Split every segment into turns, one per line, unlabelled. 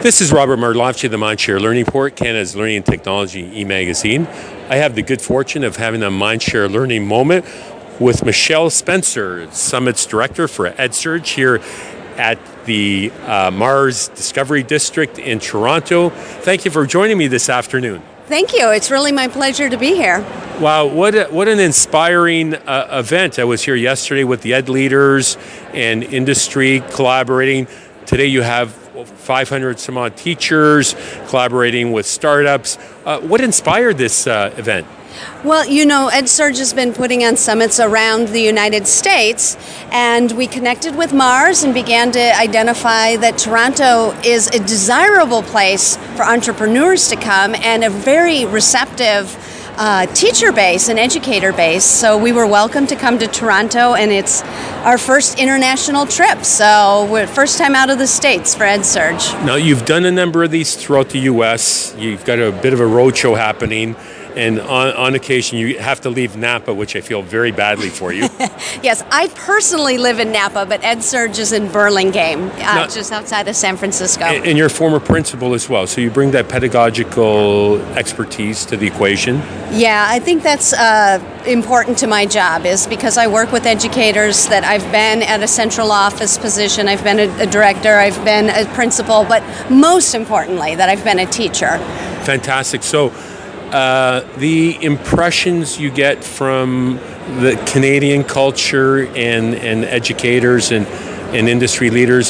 This is Robert Marlovchi, the Mindshare Learning Report, Canada's Learning and Technology e-magazine. I have the good fortune of having a Mindshare Learning moment with Michelle Spencer, Summit's Director for EdSurge here at the Mars Discovery District in Toronto. Thank you for joining me this afternoon.
Thank you. It's really my pleasure to be here.
Wow, what an inspiring event. I was here yesterday with the ed leaders and industry collaborating. Today you have 500 some odd teachers collaborating with startups. What inspired this event?
Well, you know, EdSurge has been putting on summits around the United States, and we connected with Mars and began to identify that Toronto is a desirable place for entrepreneurs to come and a very receptive teacher base and educator base. So we were welcome to come to Toronto, and it's our first international trip. So we're first time out of the States for EdSurge.
Now, you've done a number of these throughout the U.S. You've got a bit of a roadshow happening. And on occasion, you have to leave Napa, which I feel very badly for you.
Yes, I personally live in Napa, but EdSurge is in Burlingame, just outside of San Francisco.
And you're a former principal as well, so you bring that pedagogical expertise to the equation.
Yeah, I think that's important to my job, is because I work with educators that I've been at a central office position, I've been a director, I've been a principal, but most importantly, that I've been a teacher.
Fantastic. So, the impressions you get from the Canadian culture and educators and industry leaders,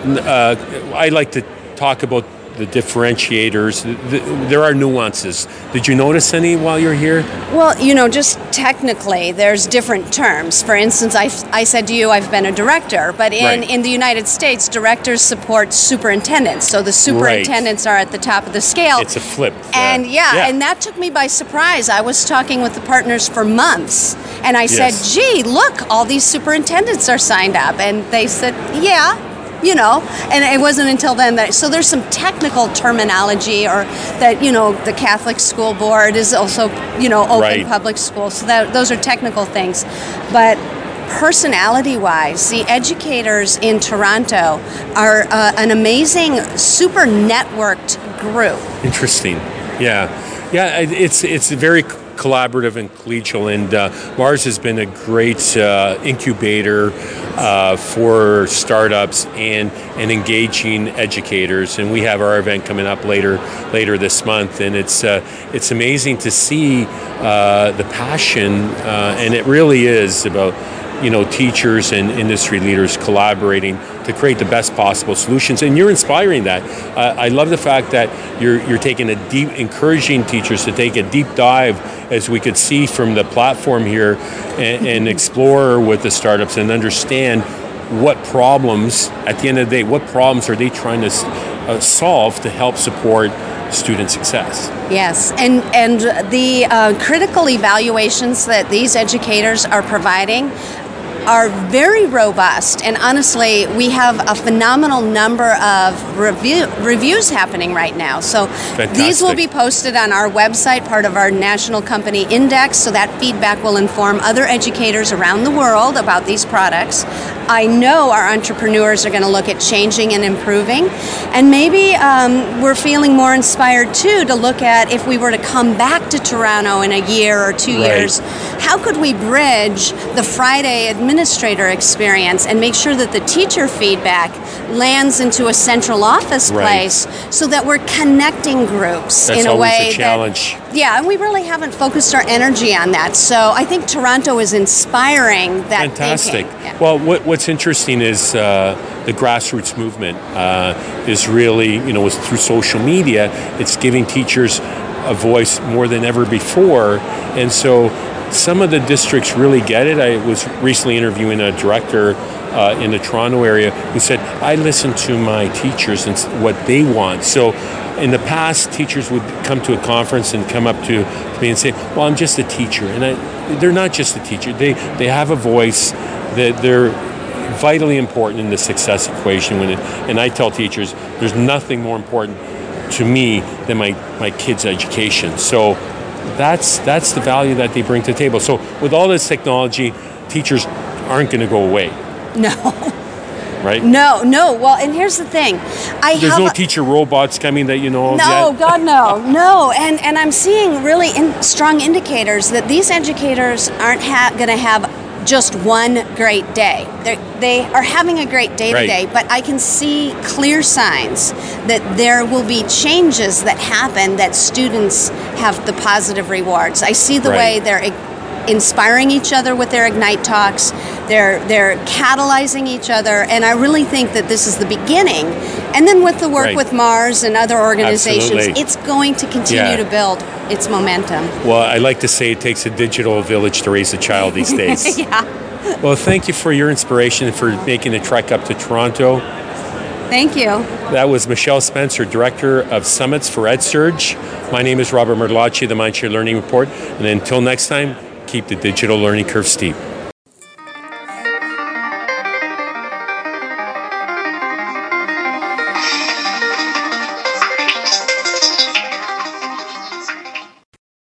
I like to talk about the differentiators. There are nuances. Did you notice any while you're here?
Well, you know, just technically, there's different terms. For instance, I said to you, I've been a director, but in the United States, directors support superintendents. So the superintendents are at the top of the scale.
It's a flip.
And and that took me by surprise. I was talking with the partners for months, and I said, gee, look, all these superintendents are signed up. And they said, yeah. You know, and it wasn't until then that, so there's some technical terminology, or that, you know, the Catholic School Board is also, you know, open public school. So those are technical things. But personality-wise, the educators in Toronto are an amazing, super networked group.
Interesting. Yeah. It's very collaborative and collegial, and Mars has been a great incubator for startups and engaging educators. And we have our event coming up later this month, and it's amazing to see the passion, and it really is about, you know, teachers and industry leaders collaborating to create the best possible solutions, and you're inspiring that. I love the fact that you're taking encouraging teachers to take a deep dive, as we could see from the platform here, and explore with the startups and understand what problems, at the end of the day, what problems are they trying to solve to help support student success.
Yes, and the critical evaluations that these educators are providing are very robust, and honestly, we have a phenomenal number of reviews happening right now. So these will be posted on our website, part of our national company index, so that feedback will inform other educators around the world about these products. I know our entrepreneurs are going to look at changing and improving, and maybe we're feeling more inspired too to look at, if we were to come back to Toronto in a year or 2 years, how could we bridge the Friday administrator experience and make sure that the teacher feedback lands into a central office place, so that we're connecting groups in a way
a challenge.
And we really haven't focused our energy on that. So I think Toronto is inspiring that.
Fantastic.
Thinking. Yeah.
Well, what's interesting is the grassroots movement is really, you know, through social media, it's giving teachers a voice more than ever before, and so some of the districts really get it. I was recently interviewing a director in the Toronto area who said, I listen to my teachers and what they want. So in the past, teachers would come to a conference and come up to me and say, well, I'm just a teacher. And they're not just a teacher. They have a voice, that they're vitally important in the success equation. And I tell teachers, there's nothing more important to me than my kids' education. So that's the value that they bring to the table. So with all this technology, teachers aren't going to go away.
No.
right?
No. Well, and here's the thing.
There's no teacher robots coming that you know of
No,
yet?
God, no. And I'm seeing really strong indicators that these educators aren't going to have just one great day. They are having a great day
Right.
today, but I can see clear signs that there will be changes that happen that students have the positive rewards. I see the
Right.
way they're inspiring each other with their Ignite talks. They're catalyzing each other, and I really think that this is the beginning. And then with the work
Right.
with Mars and other organizations,
Absolutely.
it's going to continue
Yeah.
to build its momentum.
Well, I like to say it takes a digital village to raise a child these days.
Yeah.
Well, thank you for your inspiration and for making the trek up to Toronto.
Thank you.
That was Michelle Spencer, Director of Summits for EdSurge. My name is Robert Merlacci, the Mindshare Learning Report. And until next time, keep the digital learning curve steep.